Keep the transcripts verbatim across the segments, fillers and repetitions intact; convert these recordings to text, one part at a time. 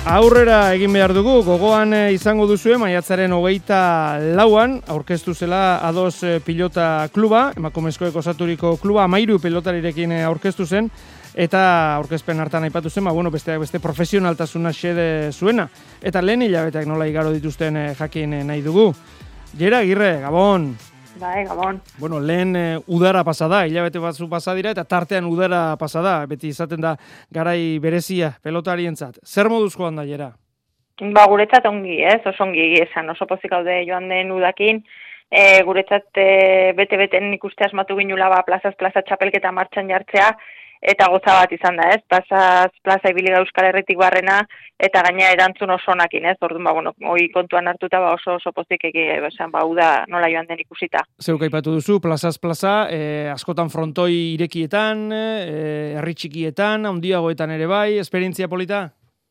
Aurrera egin behar dugu, gogoan izango duzue, maiatzaren hogeita lauan, aurkeztu zela Ados Pilota Kluba, emakumezkoek osaturiko kluba, amairu pilotarirekin aurkeztu zen, eta aurkezpen hartan aipatu zen, ba, bueno, besteak beste profesionaltasuna xede zuena, eta lehen hilabeteak nola igaro dituzten jakin nahi dugu. Jera Agirre, Gabon! Bai, Gabon. Bueno, lehen e, udara pasada, hilabete batzu pasadira, eta tartean udara pasada, beti izaten da garai berezia pelotarientzat. Zer moduzko handa, Jera? Ba, guretzat ongi, ez? Oso ongi esan, oso pozik haude joan den udakin. E, guretzat e, bete-beten ikuste asmatu ginula, ba, plazaz plaza txapelketa martxan jartzea, eta goza bat izan da, ez? Plazaz plaza ibili da Euskal Herritik barrena, eta gaina erantzun oso onakin, ez? Orduan, ba, bueno, hoi kontuan hartuta, ba, oso oso pozik egi, esan, ba, uda nola joan den ikusita. Zeuk aipatu duzu, plazaz plaza, eh, askotan frontoi irekietan, eh, herri txikietan, handiagoetan ere bai, esperientzia polita?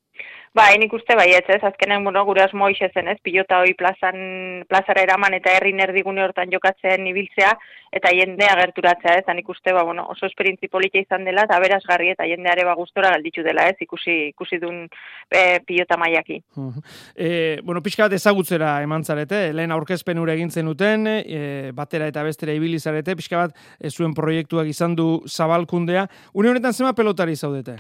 Ba, nik uste baietz, ez, azkenen, bueno, gure asmo hoxe zen, ez, pilota hoi plazan, plazara eraman eta herri nerdigune hortan jokatzen ibiltzea, eta jendea gerturatzea, ez, nik uste, ba, bueno, oso esperientzi polita izan dela, eta berazgarri eta jendeare ba gustora galditu dela, ez, ikusi, ikusi duen e, pilota maiaki. Uh-huh. E, bueno, pixka bat ezagutzera eman zarete, lehen aurkezpen ura egin zenuten, e, batera eta bestera ibili zarete, pixka bat e, zuen proiektuak izan du zabalkundea. Une honetan zema pelotari zaudete?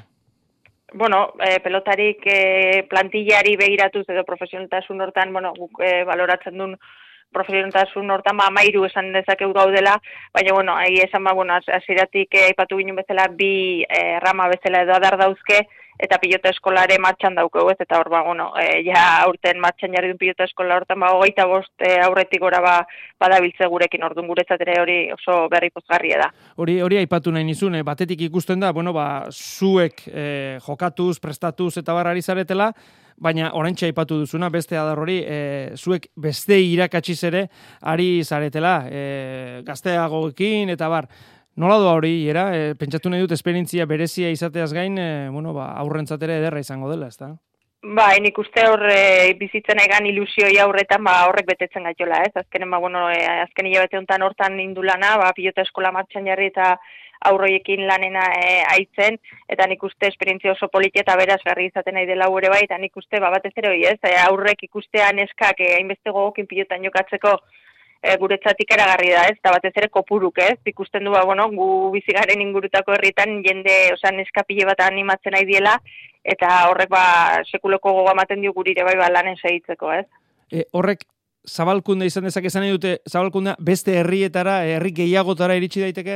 Bueno, eh, pelotarik eh, plantillari begiratuz edo profesionaltasun hortan, bueno, guk eh, baloratzen duen profesionaltasun hortan, ba, amairu esan dezakeu gaudela, baina, bueno, ahi esan, ba, bueno, aziratik eh, aipatu ginen bezala bi eh, rama bezala edo adar dauzke, eta pilota eskolare martxan daukeu, ez, eta hor, ba, bueno, e, ja aurten martxan jarri duen pilota eskola hortan, ba, hogeita bost e, aurretik gora ba, badabiltze gurekin, orduan guretzat ere hori oso berri pozgarria da. Hori hori aipatu nahi nizun, eh? Batetik ikusten da, bueno, ba, zuek eh, jokatuz, prestatuz eta barrari zaretela, baina oraintxe aipatu duzuna, beste adar hori, e, zuek beste irakatsiz ere ari zaretela, e, gazteagoekin eta bar. Nola doa hori, Jera? E, pentsatu nahi dut esperientzia berezia izateaz gain, e, bueno, ba, aurrentzat ere ederra izango dela, ezta? Ba, nik uste hor e, bizitzen egan ilusioi aurretan, ba, horrek betetzen gaitola, ez? Azkenen, ba, bueno, e, azken hilabete honetan hortan indulana, ba, pilota eskola martxan jarri eta aurroiekin lanena e, aitzen, eta nik uste esperientzia oso politia eta berazgarri izaten nahi dela ure bai, eta nik uste, ba, batez ere hori, ez? E, aurrek ikustea neskak e, hainbeste gogokin pilotan jokatzeko E, guretzatik eragarri da, ez, eta batez ere kopuruk, ez, ikusten du, ba, bueno, gu bizigaren ingurutako herrietan jende, osea, neskapile bat animatzen nahi diela, eta horrek, ba, sekuloko gogoa ematen dio gurire, bai, ba, lanen segitzeko, ez. E, horrek, zabalkunde izan dezake esan nahi dute, zabalkundea beste herrietara, herri gehiagotara iritsi daiteke?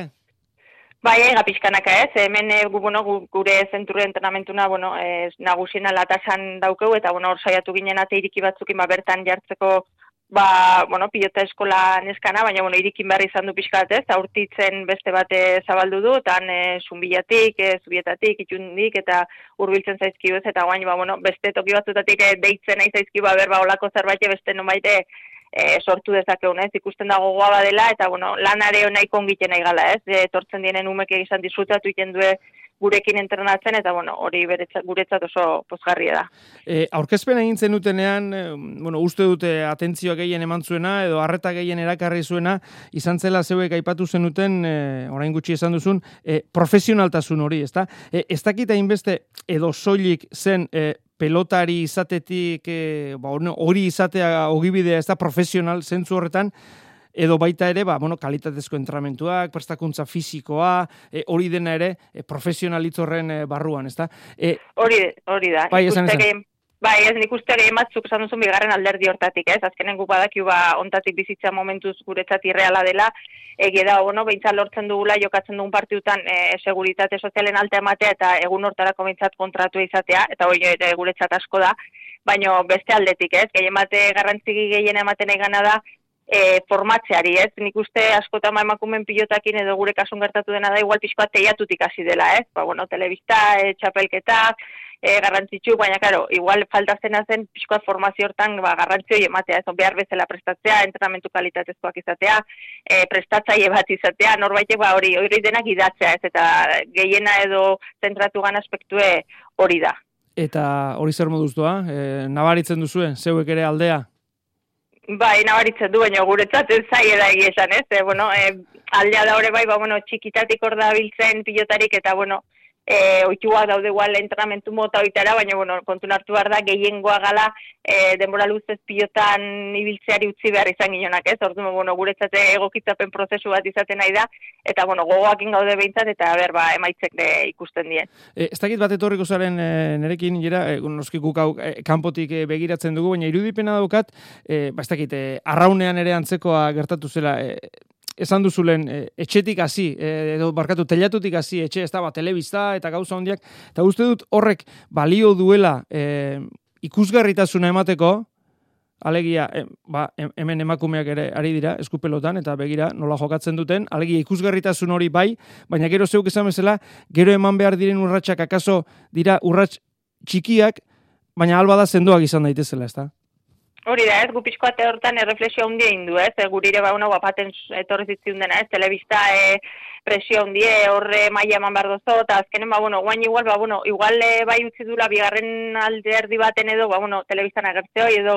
Bai, ega pixkanaka, ez, hemen, e, gu, bueno, gu, gure zenturre entrenamentuna, bueno, e, nagusiena latasan daukeu, eta, bueno, hor saiatu ginen ate iriki batzukin, ba, bertan jartzeko, ba, bueno, pilota eskola neskana, baina, bueno, irikin behar izan du pixkat, ez, aurtitzen beste bate zabaldu du, eta e, zunbilatik, e, zubietatik, itxundik, eta hurbiltzen zaizkiu, ez, eta guain, ba, bueno, beste toki batzutatik e, deitzen nahi zaizkiu, ba, berba olako zerbait beste nomaite e, sortu dezakeun, ez, ikusten dago gogoa badela, eta, bueno, lanare nahiko ongiten nahi gala, ez, e, tortzen dienen umeke izan disfrutatu iten due gurekin entrenatzen, eta, bueno, hori beretzat, guretzat oso pozgarria da. E, aurkezpen egin zenutenean, e, bueno, uste dute atentzioa gehien eman zuena, edo harreta gehien erakarri zuena, izan zela zeuek aipatu zenuten, e, orain gutxi esan duzun, e, profesionaltasun hori, ezta? E, ez dakit hainbeste, edo soilik zen, e, pelotari izatetik, e, ba, hori izatea ogibidea, ez da, profesional zentzu horretan, edo baita ere, ba, bueno, kalitatezko entrenamentuak, prestakuntza fisikoa, e, hori dena ere, e, profesionalitzorren e, barruan, ezta? E, hori, hori da. Bai, esan esan. Bai, ez nik uste ere ematzuk esan duzun bigarren alderdi hortatik, ez? Azkenen guk badakiu ba, ontatik bizitza momentuz guretzat irreala dela, egia da, bueno, behintzat lortzen dugula, jokatzen dugun partiutan e, seguritate sozialen alta ematea eta egun hortarako behintzat kontratu izatea, eta hori e, guretzat asko da, baina beste aldetik, ez? Gehien bate garrantziki gehien ematen egana da, E, formatzeari, ez? Nik uste askotan ma emakumen pilotakin edo gure kasun gertatu dena da, igual pixkoa teiatutik hasi dela, ez? Ba, bueno, telebista, e, txapelketak, e, garrantzitsu, baina, karo, igual faltazena zen pixkoa formazio hortan, ba, garrantzioi ematea, ez? Behar bezala prestatzea, entrenamentu kalitatezkoak izatea, e, prestatzaile bat izatea, norbaitek, ba, hori, hori denak idatzea, ez? Eta gehiena edo zentratu gan aspektue hori da. Eta hori zer moduz doa? E, nabaritzen duzue, zeuek ere aldea? Bai, nabaritzen du, baina guretzat ez zai da egia esan, ez? E, bueno, e, aldea da hori bai, ba, bueno, txikitatik hor da biltzen pilotarik, eta, bueno, e, oituak daude igual entrenamentu mota oitara, baina bueno, kontun hartu behar da, gehiengoa gala e, denbora luzez pilotan ibiltzeari utzi behar izan ginonak, ez? Orduan, bueno, guretzate egokitzapen prozesu bat izaten nahi da, eta bueno, gogoakin gaude behintzat, eta ber, ba, emaitzek de ikusten dien. E, ez dakit bat etorriko zaren e, nerekin, jera, e, noski guk hau e, kanpotik e, begiratzen dugu, baina irudipena daukat, e, ba ez dakit, e, arraunean ere antzekoa gertatu zela, e, esan duzulen, e, etxetik hasi, e, edo barkatu, telatutik hasi, etxe, ez da, ba, telebista eta gauza hondiak, eta uste dut horrek balio duela e, ikusgarritasuna emateko, alegia, e, ba, hemen emakumeak ere ari dira, eskupelotan, eta begira nola jokatzen duten, alegia ikusgarritasun hori bai, baina gero zeuk esan bezala, gero eman behar diren urratsak akaso dira urrats txikiak, baina alba da sendoak izan daitezela, ez da? Hori da, ez, gu pixkoate hortan erreflexio handia indu, ez, e, gurire ba, una guapaten etorri zitziun dena, ez, telebista e, presio handie, horre maia eman behar dozo, eta azkenen, ba, bueno, guain igual, ba, bueno, igual e, bai utzi dula bigarren alderdi baten edo, ba, bueno, telebistan agertzeo, edo,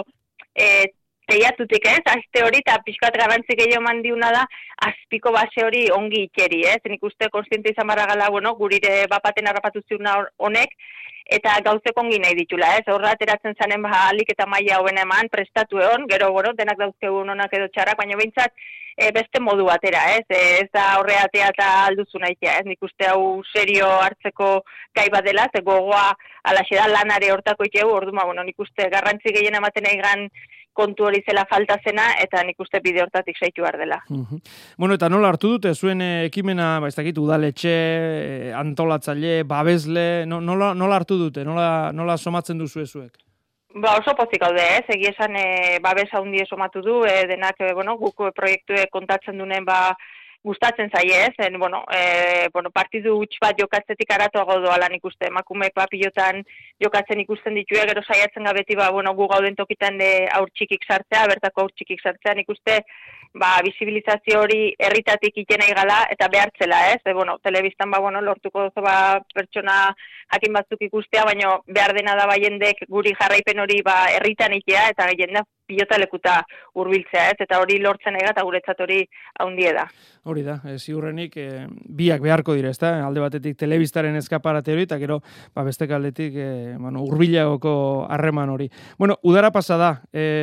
e, teiatutik, ez, azte hori, eta pixkoat garrantzik gehiago mandiuna da, azpiko base hori ongi itxeri, ez, nik uste konstiente izan barra gala, bueno, gurire bapaten harrapatu ziuna honek, eta gauzeko ongi nahi ditula, ez? Horra ateratzen zanen ba, alik eta maila hoben eman, prestatu egon, gero, bueno, denak dauzkegun onak edo txarrak, baina behintzat e, beste modu batera, ez? E, ez da horreatea eta alduzu nahitea, ez? Nik uste hau serio hartzeko gai bat dela, ze gogoa alaxe da lanare hortako itxegu, orduma, bueno, nik uste garrantzi gehien ematen egan kontu hori zela falta zena, eta nik uste bide hortatik saitu behar dela. Uh-huh. Bueno, eta nola hartu dute, zuen ekimena, ba, ez dakit, udaletxe, antolatzaile, babesle, no, nola, nola hartu dute, nola, nola somatzen duzu ezuek? Ba, oso pozik haude, ez, egia esan e, babesa hundie somatu du, e, denak, e, bueno, guk proiektue kontatzen duen, ba, gustatzen zaie, ez, en, bueno, e, bueno, partidu huts bat jokatzetik aratuago doala nik uste, emakume papilotan jokatzen ikusten ditue, gero saiatzen gabeti, ba, bueno, gu gauden tokitan de aur txikik sartzea, bertako aur txikik sartzea, nik uste, ba, bisibilizazio hori herritatik ikena igala, eta behartzela, ez, e, bueno, telebistan, ba, bueno, lortuko dozo, ba, pertsona jakin batzuk ikustea, baina behar dena da ba jendek guri jarraipen hori, ba, herritan ikea, eta jendea pilota lekuta hurbiltzea, ez, eta hori lortzen ega, eta guretzat hori haundie da. Hori da, e, ziurrenik e, biak beharko dira, ezta? Alde batetik telebistaren eskaparate hori, eta gero, ba, bestek aldetik, e, bueno, urbilagoko harreman hori. Bueno, udara pasa da,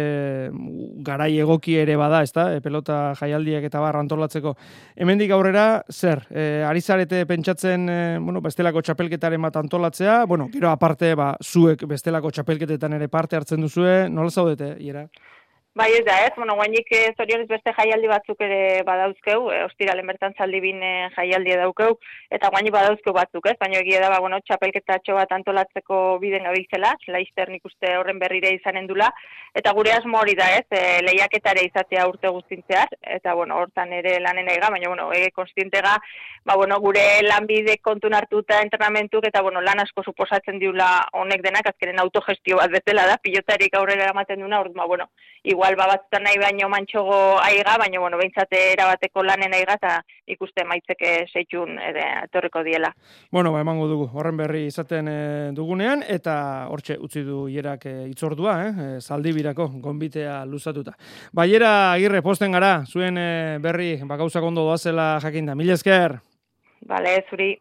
e, garai egoki ere bada, ezta? E, pelota jaialdiak eta barra antolatzeko. Hemendik aurrera, zer? E, ari zarete pentsatzen, e, bueno, bestelako txapelketaren bat antolatzea, bueno, gero aparte, ba, zuek bestelako txapelketetan ere parte hartzen duzue, nola zaudete, Iera? Bai, ez da, ez, bueno, guainik zorionez beste jaialdi batzuk ere badauzkeu, e, ostiralen bertan zaldibin e, jaialdi daukeu, eta guainik badauzkeu batzuk, ez, baina egia da, ba, bueno, txapelketatxo bat antolatzeko biden gabiltzela, Laister nik uste horren berrire izanen dula, eta gure asmo hori da, ez, e, lehiaketare izatea urte guztintzear, eta, bueno, hortan ere lanen ega, baina, bueno, ege konstientega, ba, bueno, gure lanbide kontun hartuta entrenamentuk, eta, bueno, lan asko suposatzen diula honek denak, azkenen autogestio bat bezala da, pilotarik aurrera ematen duna, orduma, bueno, igual ba batzutan nahi baino mantxogo aiga, baina bueno, behintzate erabateko lanen aiga eta ikuste maitzeke seitxun ere etorriko diela. Bueno, ba emango dugu, horren berri izaten e, dugunean, eta hortxe utzi du Ierak e, itzordua, eh? E, Zaldibirako gonbitea luzatuta. Baiera Agirre, posten gara, zuen e, berri, ba gauzak ondo doazela jakinda. Mila esker! Bale, zuri.